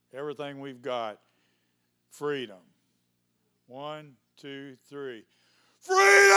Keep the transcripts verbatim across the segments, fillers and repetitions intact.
Everything we've got, freedom. One, two, three. Freedom!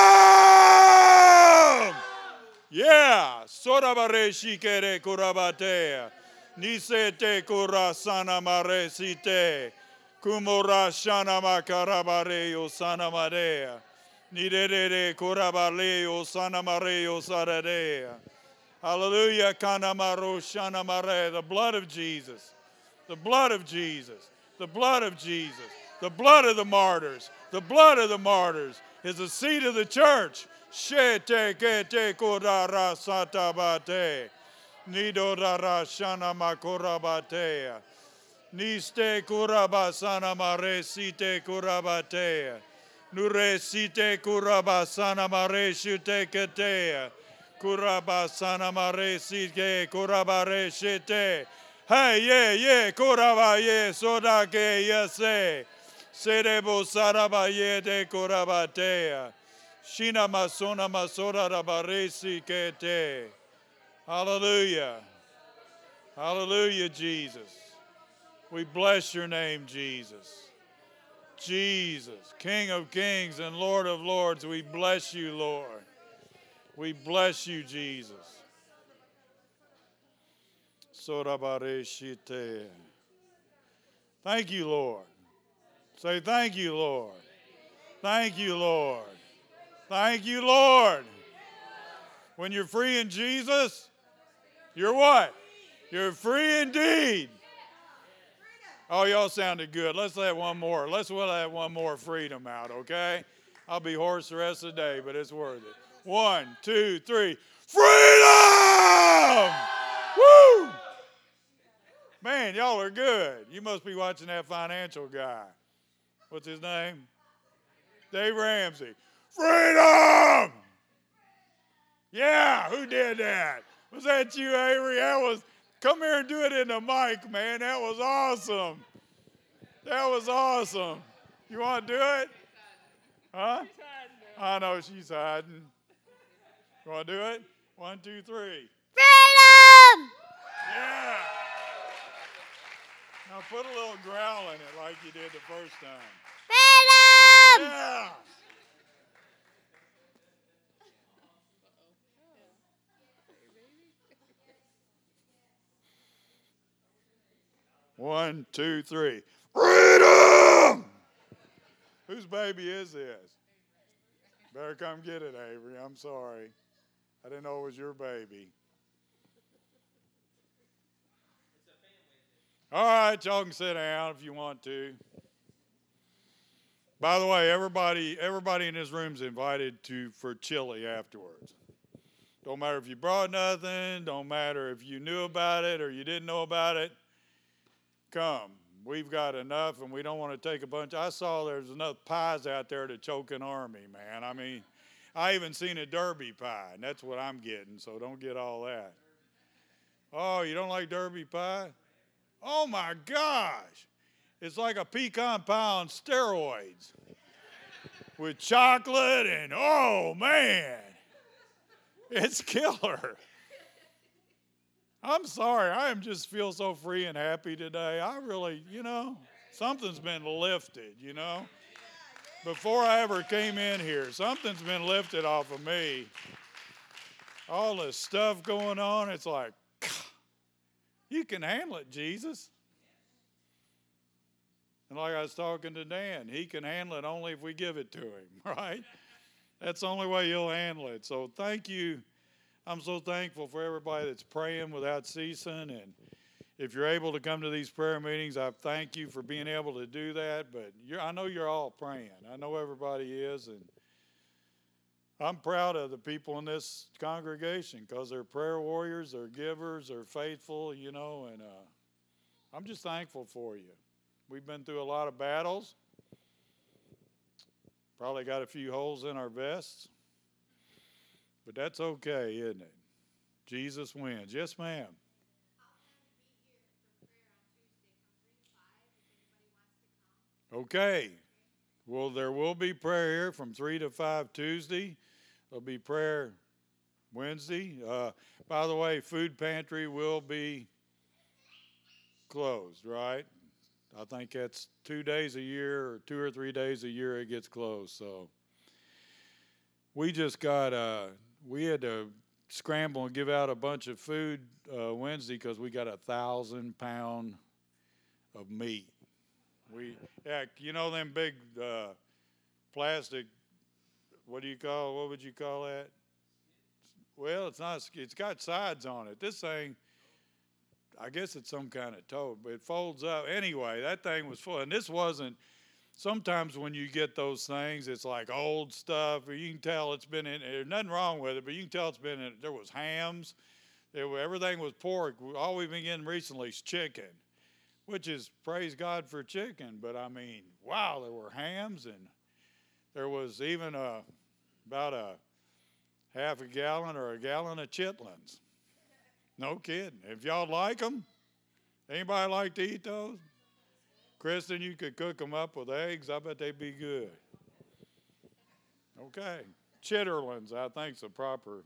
Yeah. Sorabare shikere kurabatea. Nisete kurasana mare site. Kumora shana makarabareo sana marea. Nidere kurabaleo sana mareo saradea. Hallelujah. Kanamaro shana mare. The blood of Jesus. The blood of Jesus. The blood of Jesus. The blood of the martyrs. The blood of the martyrs is the seed of the church. Shete kete kodara satabate. Nidodara shana makorabatea. Niste kurabasana mare site kurabatea. Nure site kurabasana mare shute ketea. Kurabasana mare site kurabare shite. Hey, yeah, yeah, kuraba ye sodake yase. Serebo saraba ye de kurabatea. Shina masona masora rabaresi kete. Hallelujah. Hallelujah, Jesus. We bless your name, Jesus. Jesus, King of kings and Lord of lords, we bless you, Lord. We bless you, Jesus. Thank you, Lord. Say thank you, Lord. Thank you, Lord. Thank you, Lord. When you're free in Jesus, you're what? You're free indeed. Oh, y'all sounded good. Let's let one more. Let's let one more freedom out, okay? I'll be hoarse the rest of the day, but it's worth it. One, two, three. Freedom! Woo! Man, y'all are good. You must be watching that financial guy. What's his name? Dave Ramsey. Freedom! Yeah, who did that? Was that you, Avery? That was, come here and do it in the mic, man. That was awesome. That was awesome. You want to do it? Huh? I know she's hiding. You want to do it? One, two, three. Freedom! Yeah. Now put a little growl in it like you did the first time. Freedom! Yeah. One, two, three. Freedom! Whose baby is this? Better come get it, Avery. I'm sorry. I didn't know it was your baby. All right, y'all can sit down if you want to. By the way, everybody everybody in this room is invited to for chili afterwards. Don't matter if you brought nothing. Don't matter if you knew about it or you didn't know about it. Come. We've got enough, and we don't want to take a bunch. I saw there's enough pies out there to choke an army, man. I mean, I even seen a Derby pie, and that's what I'm getting, so don't get all that. Oh, you don't like Derby pie? Oh, my gosh. It's like a pecan pie on steroids with chocolate and, oh, man. It's killer. I'm sorry. I am just feel so free and happy today. I really, you know, something's been lifted, you know. Before I ever came in here, something's been lifted off of me. All this stuff going on, it's like, you can handle it, Jesus. And like I was talking to Dan, he can handle it only if we give it to him, right? That's the only way he'll handle it. So thank you. I'm so thankful for everybody that's praying without ceasing. And if you're able to come to these prayer meetings, I thank you for being able to do that. But you're, I know you're all praying. I know everybody is. And I'm proud of the people in this congregation because they're prayer warriors, they're givers, they're faithful, you know. And uh, I'm just thankful for you. We've been through a lot of battles. Probably got a few holes in our vests. But that's okay, isn't it? Jesus wins. Yes, ma'am. Okay. Well, there will be prayer here from three to five Tuesday. There'll be prayer Wednesday. Uh, by the way, food pantry will be closed, right? I think that's two days a year or two or three days a year it gets closed. So we just got, uh, we had to scramble and give out a bunch of food uh, Wednesday because we got a thousand pound of meat. We, yeah, you know them big uh, plastic, what do you call, what would you call that? Well, it's not, it's got sides on it. This thing, I guess it's some kind of tote, but it folds up. Anyway, that thing was full. And this wasn't, sometimes when you get those things, it's like old stuff, or you can tell it's been in, there's nothing wrong with it, but you can tell it's been in, there was hams, there were, everything was pork. All we've been getting recently is chicken, which is, praise God for chicken. But I mean, wow, there were hams, and there was even a, about a half a gallon or a gallon of chitlins. No kidding. If y'all like them, anybody like to eat those? Kristen, you could cook them up with eggs. I bet they'd be good. Okay. Chitterlings, I think is the proper.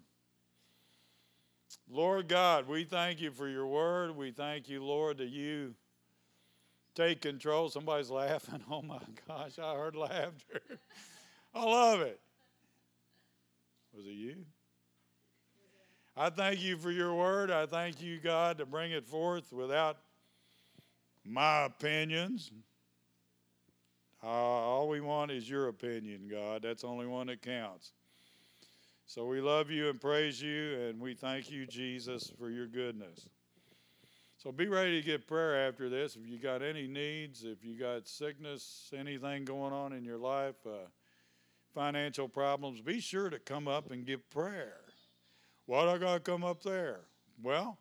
Lord God, we thank you for your word. We thank you, Lord, that you take control. Somebody's laughing. Oh, my gosh, I heard laughter. I love it. Was it you? I thank you for your word. I thank you, God, to bring it forth without my opinions. Uh, all we want is your opinion, God. That's the only one that counts. So we love you and praise you, and we thank you, Jesus, for your goodness. So be ready to get prayer after this. If you got any needs, if you got sickness, anything going on in your life, uh, financial problems, be sure to come up and give prayer. Why do I got to come up there? Well,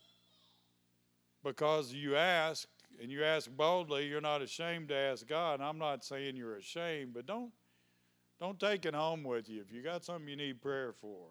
because you ask, and you ask boldly, you're not ashamed to ask God. And I'm not saying you're ashamed, but don't, don't take it home with you if you got something you need prayer for.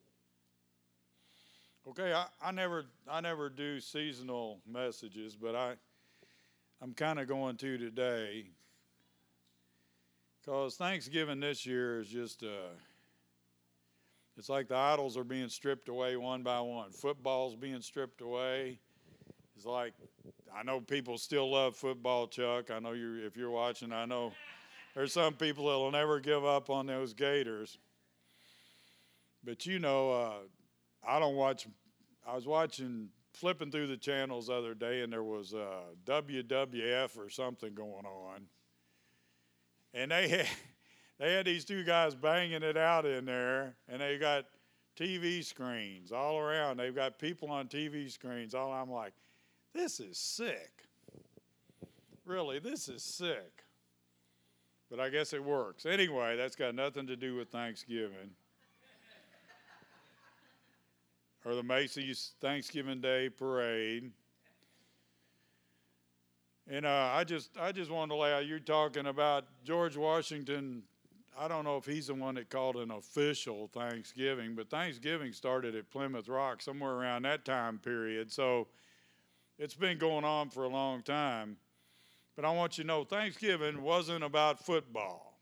Okay, I, I never I never do seasonal messages, but I, I'm kind of going to today because Thanksgiving this year is just, uh, it's like the idols are being stripped away one by one. Football's being stripped away. It's like, I know people still love football, Chuck. I know you, if you're watching, I know there's some people that will never give up on those Gators. But you know, uh, I don't watch, I was watching, flipping through the channels the other day, and there was uh, W W F or something going on. And they had, they had these two guys banging it out in there, and they got T V screens all around. They've got people on T V screens. All I'm like, this is sick. Really, this is sick. But I guess it works. Anyway, that's got nothing to do with Thanksgiving. Or the Macy's Thanksgiving Day Parade. And uh, I just I just wanted to lay out, you're talking about George Washington. I don't know if he's the one that called an official Thanksgiving, but Thanksgiving started at Plymouth Rock somewhere around that time period. So it's been going on for a long time. But I want you to know Thanksgiving wasn't about football.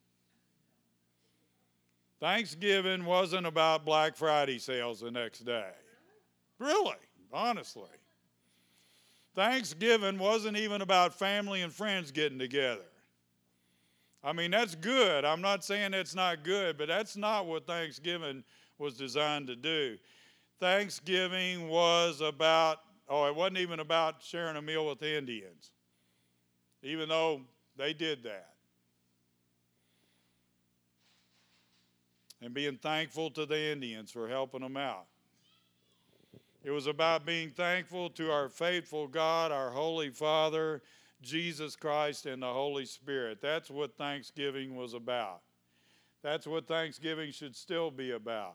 Thanksgiving wasn't about Black Friday sales the next day. Really, honestly. Thanksgiving wasn't even about family and friends getting together. I mean, that's good. I'm not saying it's not good, but that's not what Thanksgiving was designed to do. Thanksgiving was about, oh, it wasn't even about sharing a meal with the Indians, even though they did that. And being thankful to the Indians for helping them out. It was about being thankful to our faithful God, our Holy Father, Jesus Christ, and the Holy Spirit. That's what Thanksgiving was about. That's what Thanksgiving should still be about.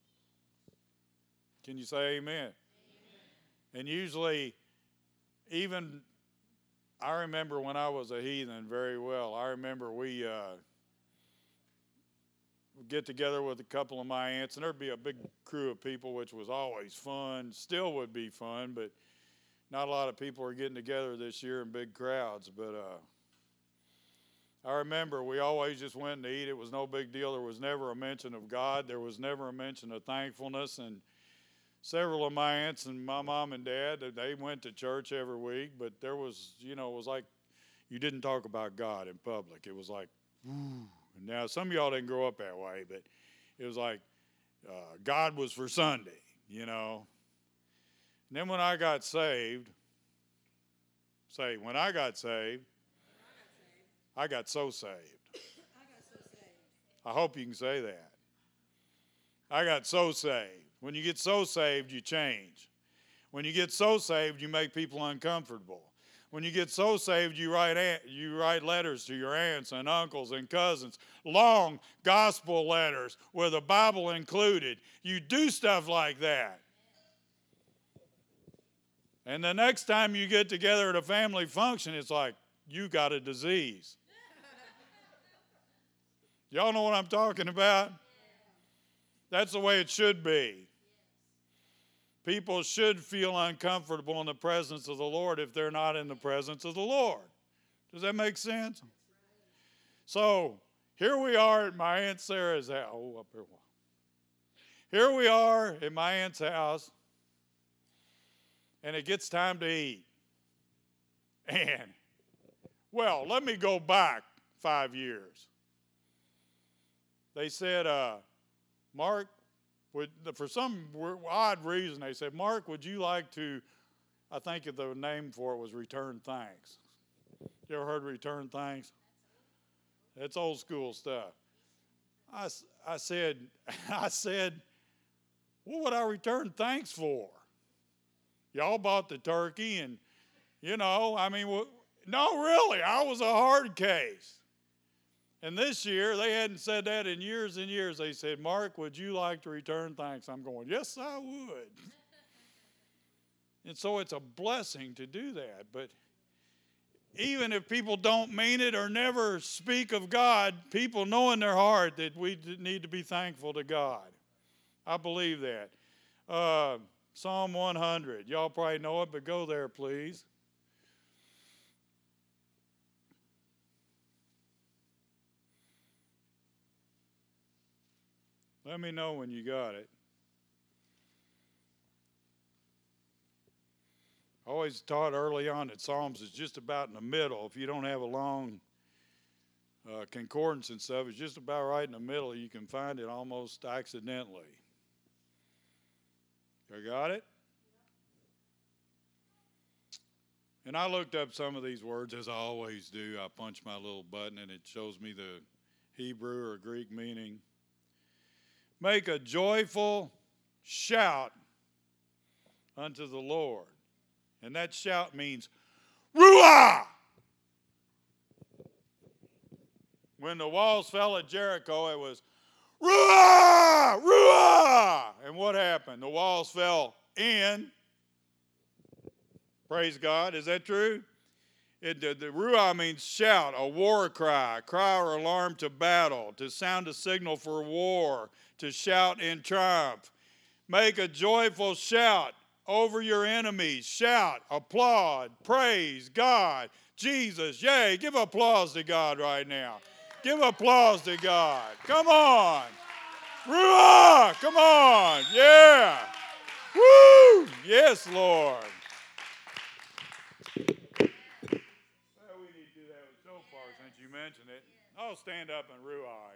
Can you say amen? Amen. And usually, even, I remember when I was a heathen very well. I remember we uh, would get together with a couple of my aunts, and there'd be a big crew of people, which was always fun, still would be fun, but not a lot of people are getting together this year in big crowds. But uh, I remember we always just went to eat. It was no big deal. There was never a mention of God. There was never a mention of thankfulness. And several of my aunts and my mom and dad, they went to church every week, but there was, you know, it was like you didn't talk about God in public. It was like, ooh. Now, some of y'all didn't grow up that way, but it was like uh, God was for Sunday, you know. And then when I got saved, say, when I got saved, I got so saved. I hope you can say that. I got so saved. When you get so saved, you change. When you get so saved, you make people uncomfortable. When you get so saved, you write you write letters to your aunts and uncles and cousins, long gospel letters with a Bible included. You do stuff like that. And the next time you get together at a family function, it's like, you got a disease. Y'all know what I'm talking about? That's the way it should be. People should feel uncomfortable in the presence of the Lord if they're not in the presence of the Lord. Does that make sense? So, here we are at my Aunt Sarah's house. Oh, up here. Here we are at my aunt's house, and it gets time to eat. And, well, let me go back five years. They said, uh, Mark, would, for some odd reason, they said, Mark, would you like to, I think the name for it was return thanks. You ever heard return thanks? That's old school stuff. I, I said, I said, what would I return thanks for? Y'all bought the turkey and, you know, I mean, well, no, really, I was a hard case. And this year, they hadn't said that in years and years. They said, Mark, would you like to return thanks? I'm going, yes, I would. And so it's a blessing to do that. But even if people don't mean it or never speak of God, people know in their heart that we need to be thankful to God. I believe that. Uh, Psalm one hundred. Y'all probably know it, but go there, please. Let me know when you got it. I always taught early on that Psalms is just about in the middle. If you don't have a long uh, concordance and stuff, it's just about right in the middle. You can find it almost accidentally. You got it? And I looked up some of these words, as I always do. I punch my little button, and it shows me the Hebrew or Greek meaning. Make a joyful shout unto the Lord. And that shout means, Ruah! When the walls fell at Jericho, it was, Ruah! Ruah! And what happened? The walls fell in. Praise God. Is that true? It, the, the Ruah means shout, a war cry, cry or alarm to battle, to sound a signal for war, to shout in triumph. Make a joyful shout over your enemies. Shout, applaud, praise God, Jesus. Yay, give applause to God right now. Give applause to God. Come on. Ruah, come on. Yeah. Woo. Yes, Lord. You mentioned it. I'll stand up and ruah.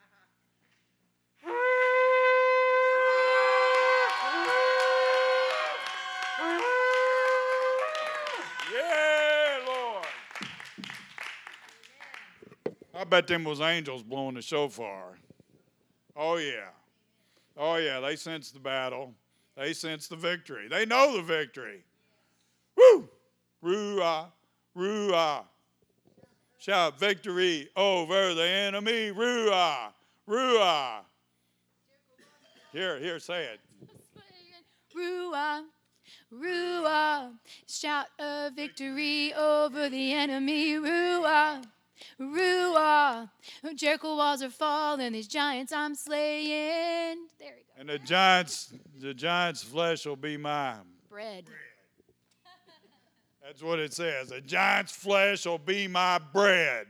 Yeah, Lord. I bet them was angels blowing the shofar. Oh, yeah. Oh, yeah, they sense the battle. They sense the victory. They know the victory. Woo! Ruah, ruah. Shout victory over the enemy. Ruah, ruah. Here, here, say it. Ruah, ruah. Shout a victory over the enemy. Ruah, ruah. Jericho walls are falling. These giants I'm slaying. There we go. And the giants, the giants' flesh will be my bread. That's what it says. The giant's flesh will be my bread.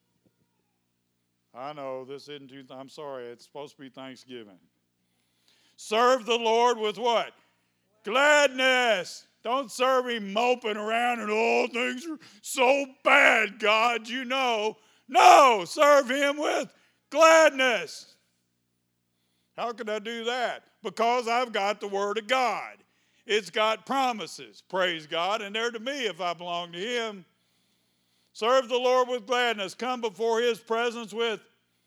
I know this isn't too, I'm sorry, it's supposed to be Thanksgiving. Serve the Lord with what? Gladness. Don't serve him moping around and, oh, things are so bad, God, you know. No, serve him with gladness. How can I do that? Because I've got the Word of God. It's got promises, praise God, and they're to me if I belong to him. Serve the Lord with gladness. Come before his presence with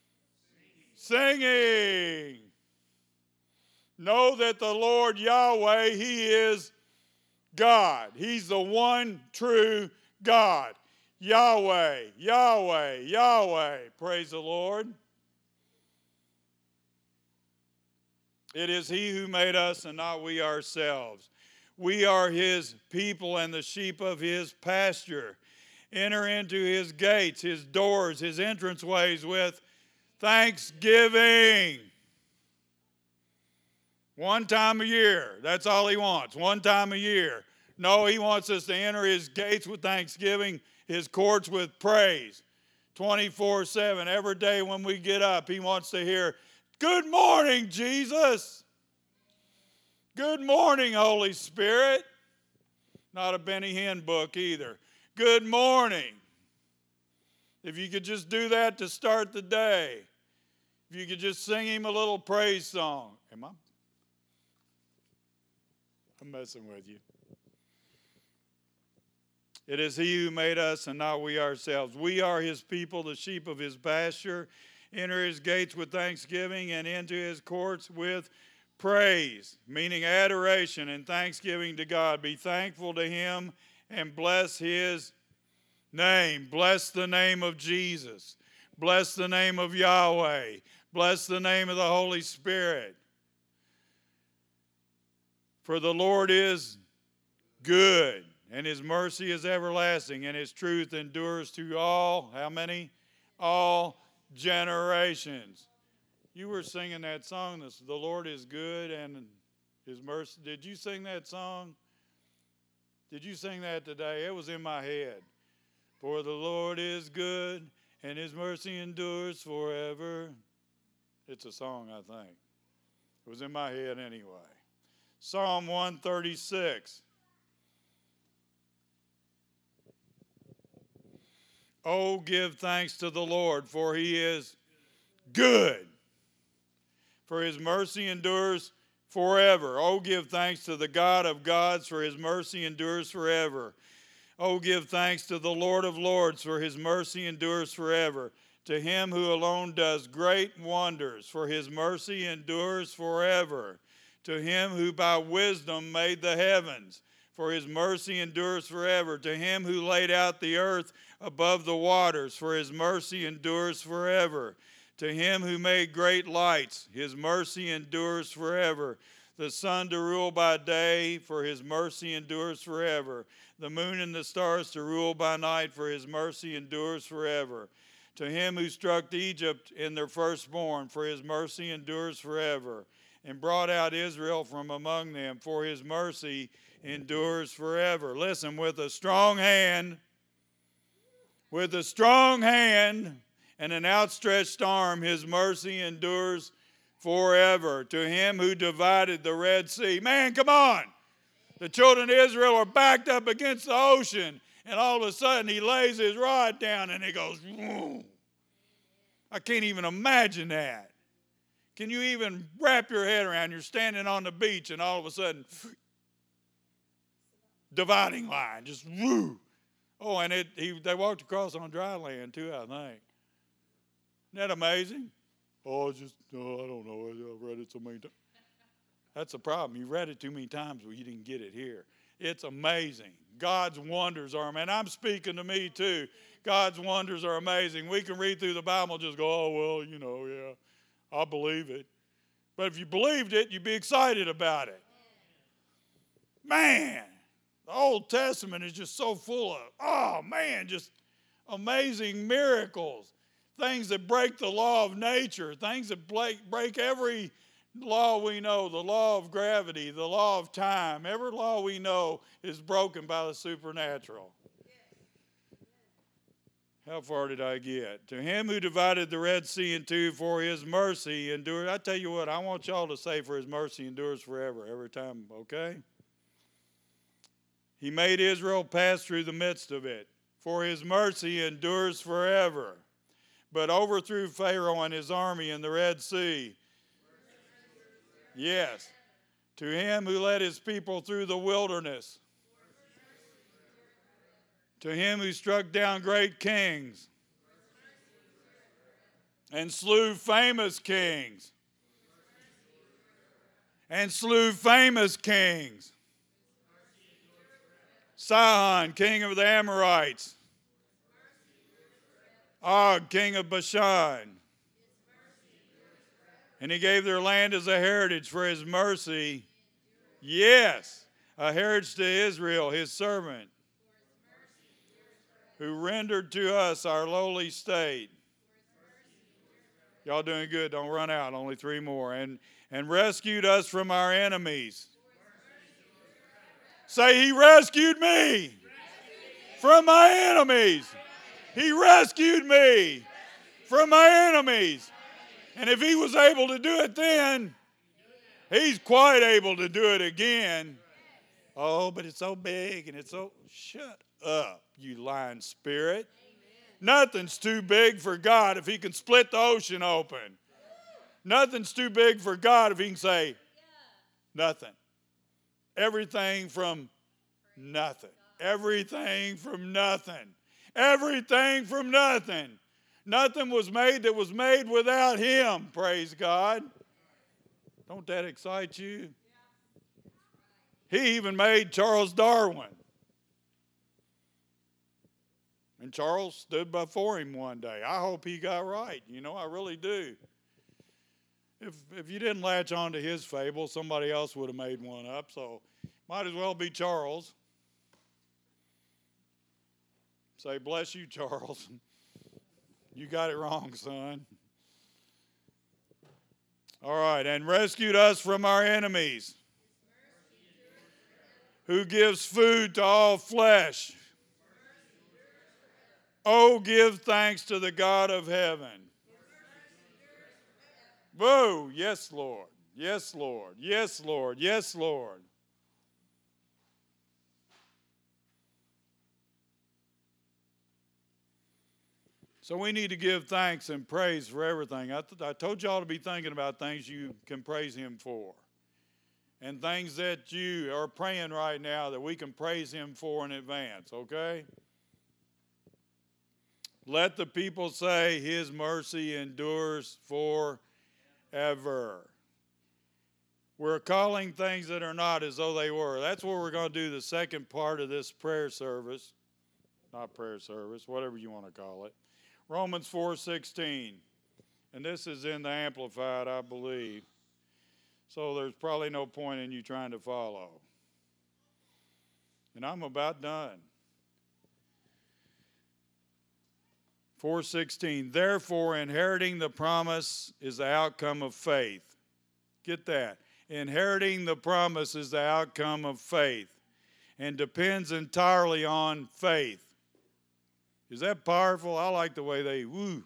singing. Know that the Lord Yahweh, he is God. He's the one true God. Yahweh, Yahweh, Yahweh. Praise the Lord. It is he who made us and not we ourselves. We are his people and the sheep of his pasture. Enter into his gates, his doors, his entranceways with thanksgiving. One time a year. That's all he wants. One time a year. No, he wants us to enter his gates with thanksgiving, his courts with praise. twenty-four seven. Every day when we get up, he wants to hear, good morning, Jesus. Good morning, Holy Spirit. Not a Benny Hinn book either. Good morning. If you could just do that to start the day. If you could just sing him a little praise song. Am I? I'm messing with you. It is he who made us and not we ourselves. We are his people, the sheep of his pasture. Enter his gates with thanksgiving and into his courts with praise, meaning adoration and thanksgiving to God. Be thankful to him and bless his name. Bless the name of Jesus. Bless the name of Yahweh. Bless the name of the Holy Spirit. For the Lord is good, and his mercy is everlasting, and his truth endures to all, how many? All generations. You were singing that song, this, the Lord is good, and his mercy. Did you sing that song? Did you sing that today? It was in my head. For the Lord is good, and his mercy endures forever. It's a song, I think. It was in my head anyway. Psalm one thirty-six. Oh, give thanks to the Lord, for he is good. For his mercy endures forever. Oh, give thanks to the God of gods, for his mercy endures forever. Oh, give thanks to the Lord of lords, for his mercy endures forever. To him who alone does great wonders, for his mercy endures forever. To him who by wisdom made the heavens, for his mercy endures forever. To him who laid out the earth above the waters, for his mercy endures forever. To him who made great lights, his mercy endures forever. The sun to rule by day, for his mercy endures forever. The moon and the stars to rule by night, for his mercy endures forever. To him who struck Egypt in their firstborn, for his mercy endures forever. And brought out Israel from among them, for his mercy endures forever. Listen, with a strong hand, with a strong hand and an outstretched arm, his mercy endures forever. To him who divided the Red Sea. Man, come on. The children of Israel are backed up against the ocean, and all of a sudden he lays his rod down and it goes, whoom. I can't even imagine that. Can you even wrap your head around? You're standing on the beach and all of a sudden, dividing line, just woo. Oh, and it, he, they walked across on dry land too, I think. Isn't that amazing? Oh, just, oh, I don't know. I've read it so many times. That's the problem. You read it too many times, but you didn't get it here. It's amazing. God's wonders are, man, I'm speaking to me too. God's wonders are amazing. We can read through the Bible and just go, oh, well, you know, yeah. I believe it. But if you believed it, you'd be excited about it. Man, the Old Testament is just so full of, oh man, just amazing miracles. Things that break the law of nature. Things that break, break every law we know. The law of gravity, the law of time. Every law we know is broken by the supernatural. How far did I get? To him who divided the Red Sea in two, for his mercy endures. I tell you what, I want y'all to say, for his mercy endures forever, every time, okay? He made Israel pass through the midst of it, for his mercy endures forever. But overthrew Pharaoh and his army in the Red Sea. Yes. To him who led his people through the wilderness. To him who struck down great kings and slew famous kings. And slew famous kings. Sihon, king of the Amorites. Og, king of Bashan. And he gave their land as a heritage for his mercy. Yes, a heritage to Israel, his servant, who rendered to us our lowly state. Y'all doing good. Don't run out. Only three more. And, and rescued us from our enemies. Say, he rescued me from my enemies. He rescued me from my enemies. And if he was able to do it then, he's quite able to do it again. Oh, but it's so big and it's so... Shut up, you lying spirit. Nothing's too big for God if he can split the ocean open. Nothing's too big for God if he can say nothing. Everything from nothing. Everything from nothing. Everything from nothing. Nothing was made that was made without him, praise God. Don't that excite you? He even made Charles Darwin. And Charles stood before him one day. I hope he got right. You know, I really do. If if you didn't latch on to his fable, somebody else would have made one up. So might as well be Charles. Say, bless you, Charles. You got it wrong, son. All right, and rescued us from our enemies, who gives food to all flesh. Oh, give thanks to the God of heaven. Whoa, yes, Lord. Yes, Lord. Yes, Lord. Yes, Lord. So we need to give thanks and praise for everything. I, th- I told y'all to be thinking about things you can praise him for. And things that you are praying right now that we can praise him for in advance, okay? Let the people say his mercy endures forever. We're calling things that are not as though they were. That's what we're going to do the second part of this prayer service. Not prayer service, whatever you want to call it. Romans four sixteen. And this is in the Amplified, I believe. So there's probably no point in you trying to follow. And I'm about done. four sixteen. Therefore, inheriting the promise is the outcome of faith. Get that. Inheriting the promise is the outcome of faith and depends entirely on faith. Is that powerful? I like the way they woo.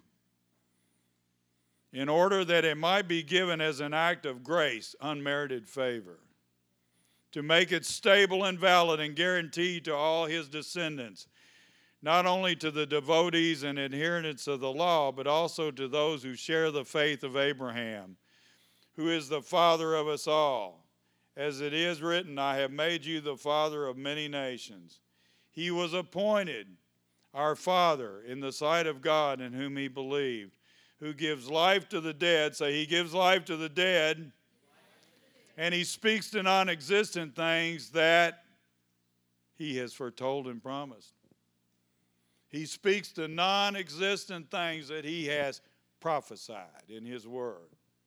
In order that it might be given as an act of grace, unmerited favor, to make it stable and valid and guaranteed to all his descendants, not only to the devotees and adherents of the law, but also to those who share the faith of Abraham, who is the father of us all. As it is written, I have made you the father of many nations. He was appointed our Father in the sight of God in whom he believed, who gives life to the dead. Say, he gives life to the dead, and he speaks to non-existent things that he has foretold and promised. He speaks to non-existent things that he has prophesied in his word.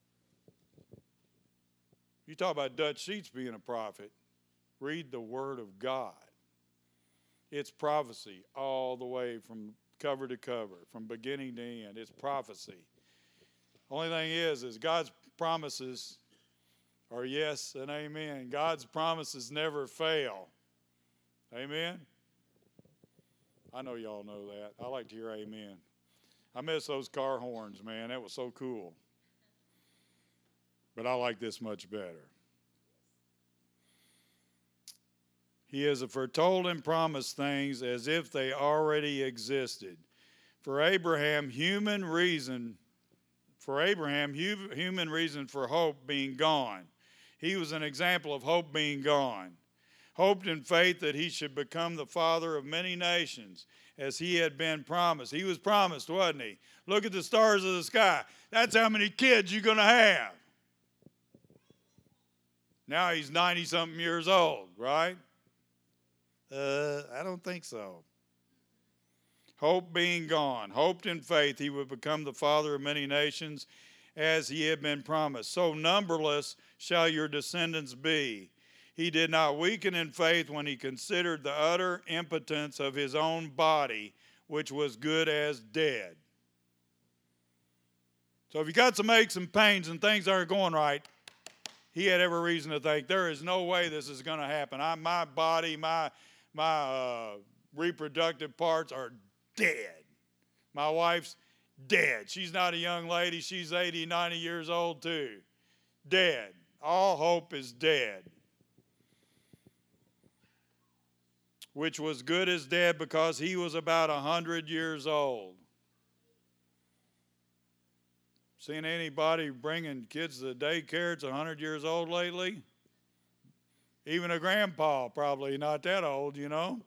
You talk about Dutch Sheets being a prophet. Read the word of God. It's prophecy all the way from cover to cover, from beginning to end. It's prophecy. Only thing is, is God's promises are yes and amen. God's promises never fail. Amen? I know y'all know that. I like to hear amen. I miss those car horns, man. That was so cool. But I like this much better. He has foretold and promised things as if they already existed. For Abraham, human reason, for Abraham, hu- human reason for hope being gone. He was an example of hope being gone. Hoped in faith that he should become the father of many nations, as he had been promised. He was promised, wasn't he? Look at the stars of the sky. That's how many kids you're going to have. Now he's ninety-something years old, right? Uh, I don't think so. Hope being gone. Hoped in faith he would become the father of many nations, as he had been promised. So numberless shall your descendants be. He did not weaken in faith when he considered the utter impotence of his own body, which was good as dead. So if you got some aches and pains and things aren't going right, he had every reason to think, there is no way this is going to happen. I, my body, my, my uh, reproductive parts are dead. My wife's dead. She's not a young lady. She's eighty, ninety years old too. Dead. All hope is dead. Which was good as dead because he was about one hundred years old. Seen anybody bringing kids to the daycare that's one hundred years old lately? Even a grandpa, probably not that old, you know.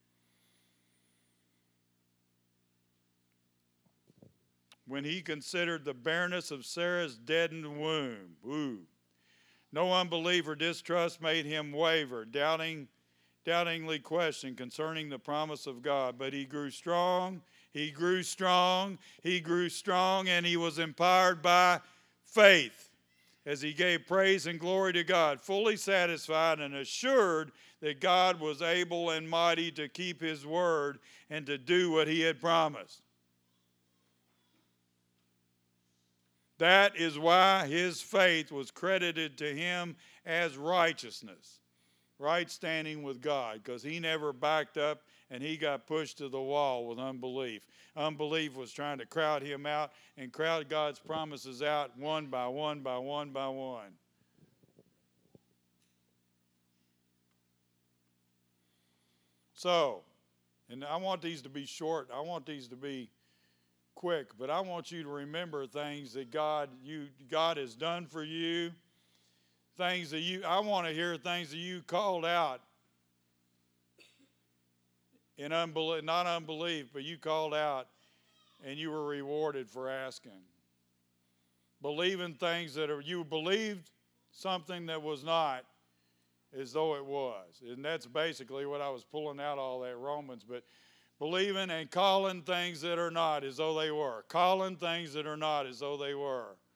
When he considered the bareness of Sarah's deadened womb. Ooh. No unbelief or distrust made him waver, doubting, doubtingly question concerning the promise of God. But he grew strong, he grew strong, he grew strong, and he was empowered by faith as he gave praise and glory to God, fully satisfied and assured that God was able and mighty to keep his word and to do what he had promised. That is why his faith was credited to him as righteousness, right standing with God, because he never backed up and he got pushed to the wall with unbelief. Unbelief was trying to crowd him out and crowd God's promises out one by one by one by one. So, and I want these to be short. I want these to be quick, but I want you to remember things that God you God has done for you. Things that you I want to hear things that you called out in unbelief, not unbelief, but you called out and you were rewarded for asking. Believing things that are you believed something that was not as though it was. And that's basically what I was pulling out all that Romans, but believing and calling things that are not as though they were. Calling things that are not as though they were.